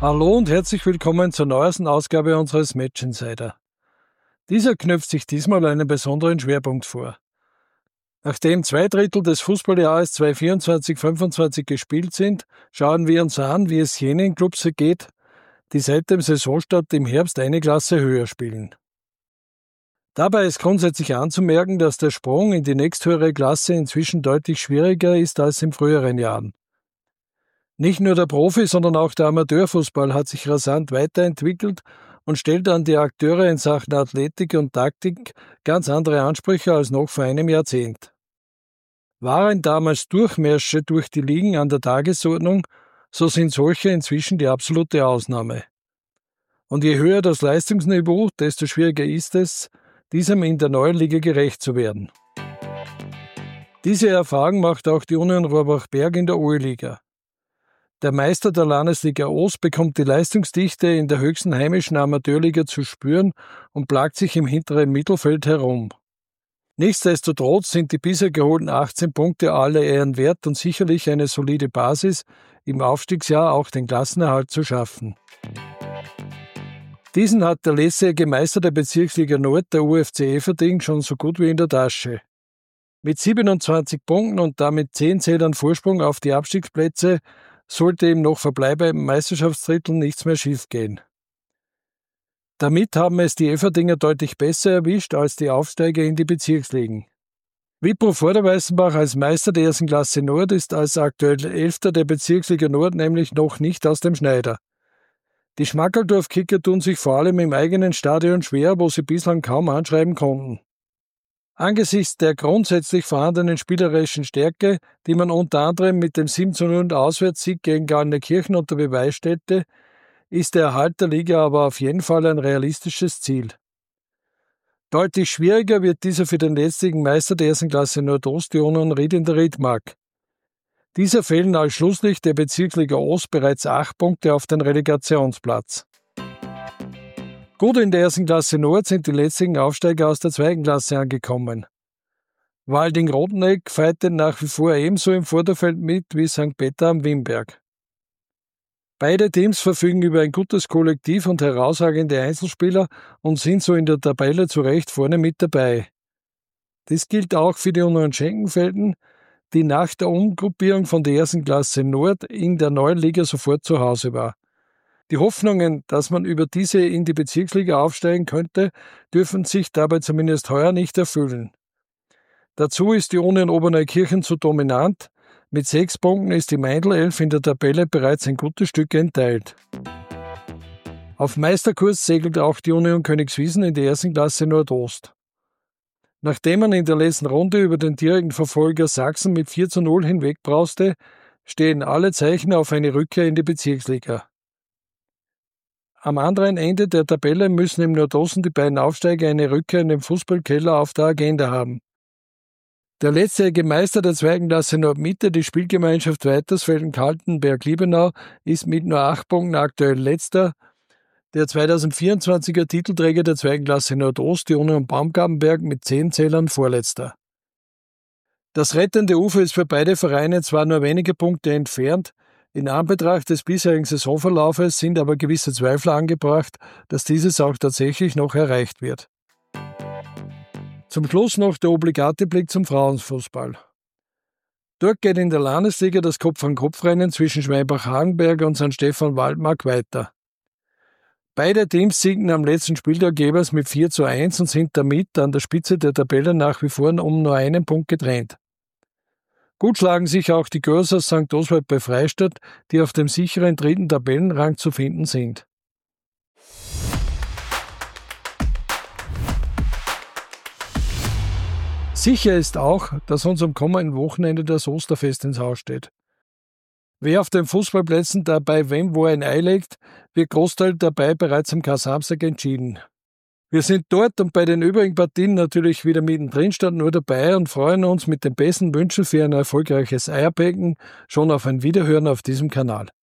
Hallo und herzlich willkommen zur neuesten Ausgabe unseres Match Insider. Dieser knüpft sich diesmal einen besonderen Schwerpunkt vor. Nachdem 2/3 des Fußballjahres 2024/25 gespielt sind, schauen wir uns an, wie es jenen Clubs geht, die seit dem Saisonstart im Herbst eine Klasse höher spielen. Dabei ist grundsätzlich anzumerken, dass der Sprung in die nächsthöhere Klasse inzwischen deutlich schwieriger ist als in früheren Jahren. Nicht nur der Profi, sondern auch der Amateurfußball hat sich rasant weiterentwickelt und stellt an die Akteure in Sachen Athletik und Taktik ganz andere Ansprüche als noch vor einem Jahrzehnt. Waren damals Durchmärsche durch die Ligen an der Tagesordnung, so sind solche inzwischen die absolute Ausnahme. Und je höher das Leistungsniveau, desto schwieriger ist es, diesem in der neuen Liga gerecht zu werden. Diese Erfahrung macht auch die Union Rohrbach-Berg in der OE-Liga. Der Meister der Landesliga Ost bekommt die Leistungsdichte in der höchsten heimischen Amateurliga zu spüren und plagt sich im hinteren Mittelfeld herum. Nichtsdestotrotz sind die bisher geholten 18 Punkte alle Ehren wert und sicherlich eine solide Basis, im Aufstiegsjahr auch den Klassenerhalt zu schaffen. Diesen hat der letztjährige Meister der Bezirksliga Nord, der UFC Eferding, schon so gut wie in der Tasche. Mit 27 Punkten und damit 10 Zählern Vorsprung auf die Abstiegsplätze sollte im noch verbleibenden Meisterschaftsdrittel nichts mehr schiefgehen. Damit haben es die Eferdinger deutlich besser erwischt als die Aufsteiger in die Bezirksligen. Wipro Vorderweißenbach als Meister der ersten Klasse Nord ist als aktuell 11. der Bezirksliga Nord nämlich noch nicht aus dem Schneider. Die Schmackeldorf-Kicker tun sich vor allem im eigenen Stadion schwer, wo sie bislang kaum anschreiben konnten. Angesichts der grundsätzlich vorhandenen spielerischen Stärke, die man unter anderem mit dem 7:0 Auswärtssieg gegen Gallnerkirchen unter Beweis stellte, ist der Erhalt der Liga aber auf jeden Fall ein realistisches Ziel. Deutlich schwieriger wird dieser für den letztjährigen Meister der ersten Klasse Nordost, die Union Ried in der Riedmark. Dieser fehlen als Schlusslicht der Bezirksliga Ost bereits 8 Punkte auf den Relegationsplatz. Gut in der ersten Klasse Nord sind die letzten Aufsteiger aus der zweiten Klasse angekommen. Walding-Rotenegg fightet nach wie vor ebenso im Vorderfeld mit wie St. Peter am Wimberg. Beide Teams verfügen über ein gutes Kollektiv und herausragende Einzelspieler und sind so in der Tabelle zu Recht vorne mit dabei. Dies gilt auch für die Union Schenkenfelden, die nach der Umgruppierung von der ersten Klasse Nord in der neuen Liga sofort zu Hause war. Die Hoffnungen, dass man über diese in die Bezirksliga aufsteigen könnte, dürfen sich dabei zumindest heuer nicht erfüllen. Dazu ist die Union Oberneukirchen zu dominant. Mit 6 Punkten ist die Meindl-Elf in der Tabelle bereits ein gutes Stück entteilt. Auf Meisterkurs segelt auch die Union Königswiesen in der ersten Klasse Nordost. Nachdem man in der letzten Runde über den direkten Verfolger Sachsen mit 4:0 hinwegbrauste, stehen alle Zeichen auf eine Rückkehr in die Bezirksliga. Am anderen Ende der Tabelle müssen im Nordosten die beiden Aufsteiger eine Rückkehr in den Fußballkeller auf der Agenda haben. Der letztjährige Meister der zweiten Klasse Nordmitte, die Spielgemeinschaft Weitersfelden-Kaltenberg-Liebenau, ist mit nur 8 Punkten aktuell letzter. Der 2024er Titelträger der zweiten Klasse Nordost, die Union Baumgartenberg, mit 10 Zählern vorletzter. Das rettende Ufer ist für beide Vereine zwar nur wenige Punkte entfernt, in Anbetracht des bisherigen Saisonverlaufes sind aber gewisse Zweifel angebracht, dass dieses auch tatsächlich noch erreicht wird. Zum Schluss noch der obligate Blick zum Frauenfußball. Dort geht in der Landesliga das Kopf-an-Kopf-Rennen zwischen Schweinbach-Hagenberg und St. Stephan Waldmark weiter. Beide Teams siegten am letzten Spieltag jeweils mit 4:1 und sind damit an der Spitze der Tabelle nach wie vor um nur einen Punkt getrennt. Gut schlagen sich auch die Girls aus St. Oswald bei Freistadt, die auf dem sicheren 3. Tabellenrang zu finden sind. Sicher ist auch, dass uns am kommenden Wochenende das Osterfest ins Haus steht. Wer auf den Fußballplätzen dabei wem wo ein Ei legt, wird Großteil dabei bereits am Kar-Samstag entschieden. Wir sind dort und bei den übrigen Partien natürlich wieder mittendrin statt nur dabei und freuen uns mit den besten Wünschen für ein erfolgreiches Eierbecken schon auf ein Wiederhören auf diesem Kanal.